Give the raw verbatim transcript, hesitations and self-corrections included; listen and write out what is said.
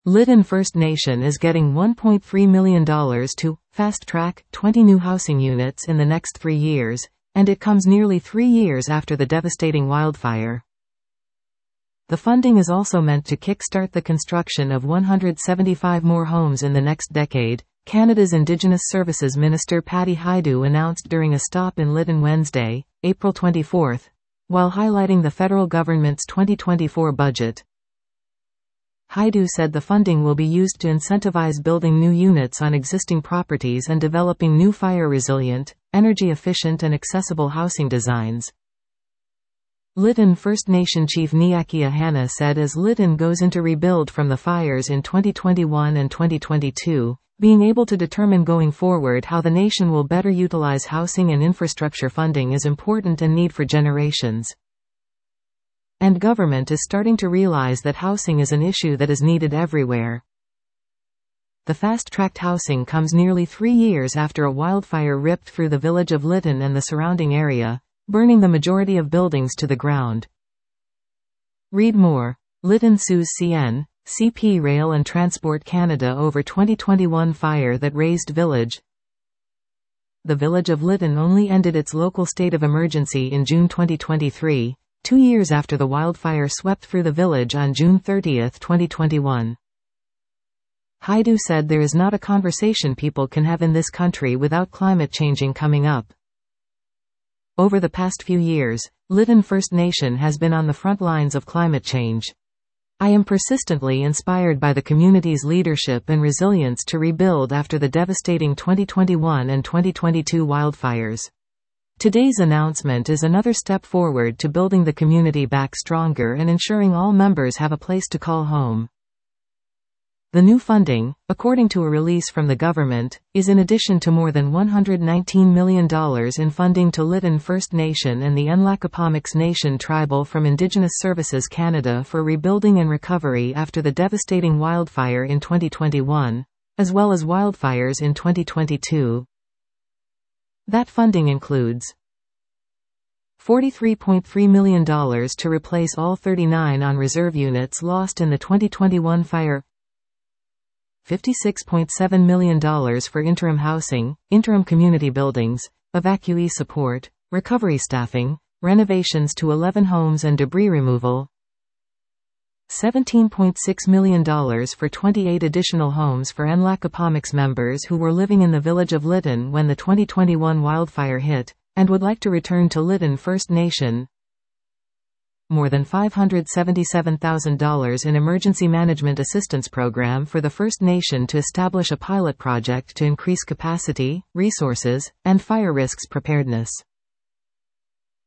Lytton First Nation is getting one point three million dollars to fast-track twenty new housing units in the next three years, and it comes nearly three years after the devastating wildfire. The funding is also meant to kickstart the construction of one hundred seventy-five more homes in the next decade, Canada's Indigenous Services Minister Patty Hajdu announced during a stop in Lytton Wednesday, April twenty-fourth, while highlighting the federal government's twenty twenty-four budget. Hajdu said the funding will be used to incentivize building new units on existing properties and developing new fire-resilient, energy-efficient and accessible housing designs. Lytton First Nation Chief Niakia Hanna said as Lytton goes into rebuild from the fires in twenty twenty-one and twenty twenty-two, being able to determine going forward how the nation will better utilize housing and infrastructure funding is important and need for generations. And government is starting to realize that housing is an issue that is needed everywhere. The fast-tracked housing comes nearly three years after a wildfire ripped through the village of Lytton and the surrounding area, burning the majority of buildings to the ground. Read more. Lytton sues C N, C P Rail and Transport Canada over twenty twenty-one fire that razed village. The village of Lytton only ended its local state of emergency in June twenty twenty-three, two years after the wildfire swept through the village on June thirtieth, twenty twenty-one. Hajdu said there is not a conversation people can have in this country without climate changing coming up. Over the past few years, Lytton First Nation has been on the front lines of climate change. I am persistently inspired by the community's leadership and resilience to rebuild after the devastating twenty twenty-one and twenty twenty-two wildfires. Today's announcement is another step forward to building the community back stronger and ensuring all members have a place to call home. The new funding, according to a release from the government, is in addition to more than one hundred nineteen million dollars in funding to Lytton First Nation and the Nlaka'pamux Nation Tribal from Indigenous Services Canada for rebuilding and recovery after the devastating wildfire in twenty twenty-one, as well as wildfires in twenty twenty-two. That funding includes forty-three point three million dollars to replace all thirty-nine on-reserve units lost in the twenty twenty-one fire, fifty-six point seven million dollars for interim housing, interim community buildings, evacuee support, recovery staffing, renovations to eleven homes and debris removal, seventeen point six million dollars for twenty-eight additional homes for Nlaka'pamux members who were living in the village of Lytton when the twenty twenty-one wildfire hit, and would like to return to Lytton First Nation, more than five hundred seventy-seven thousand dollars in Emergency Management Assistance Program for the First Nation to establish a pilot project to increase capacity, resources, and fire risks preparedness.